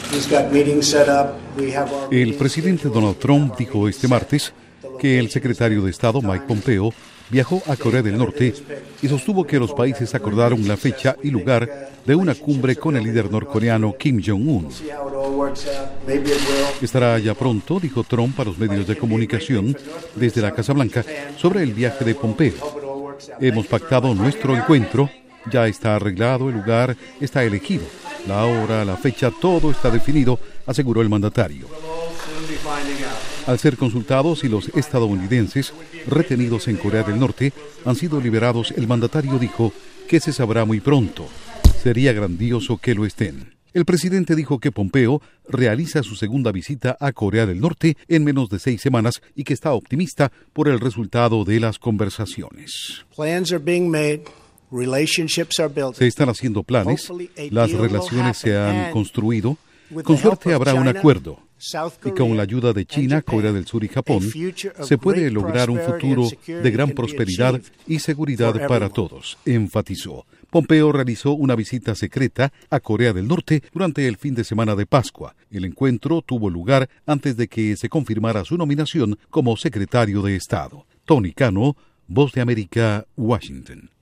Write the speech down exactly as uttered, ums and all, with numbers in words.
El presidente Donald Trump dijo este martes que el secretario de Estado Mike Pompeo viajó a Corea del Norte y sostuvo que los países acordaron la fecha y lugar de una cumbre con el líder norcoreano Kim Jong-un. Estará ya pronto, dijo Trump a los medios de comunicación desde la Casa Blanca, sobre el viaje de Pompeo. Hemos pactado nuestro encuentro, ya está arreglado, el lugar está elegido, la hora, la fecha, todo está definido, aseguró el mandatario. Al ser consultados si los estadounidenses retenidos en Corea del Norte han sido liberados, el mandatario dijo que se sabrá muy pronto. Sería grandioso que lo estén. El presidente dijo que Pompeo realiza su segunda visita a Corea del Norte en menos de seis semanas y que está optimista por el resultado de las conversaciones. Se están haciendo planes, las relaciones se han construido, con suerte habrá un acuerdo. Y con la ayuda de China, Corea del Sur y Japón, se puede lograr un futuro de gran prosperidad y seguridad para todos, enfatizó. Pompeo realizó una visita secreta a Corea del Norte durante el fin de semana de Pascua. El encuentro tuvo lugar antes de que se confirmara su nominación como secretario de Estado. Tony Cano, Voz de América, Washington.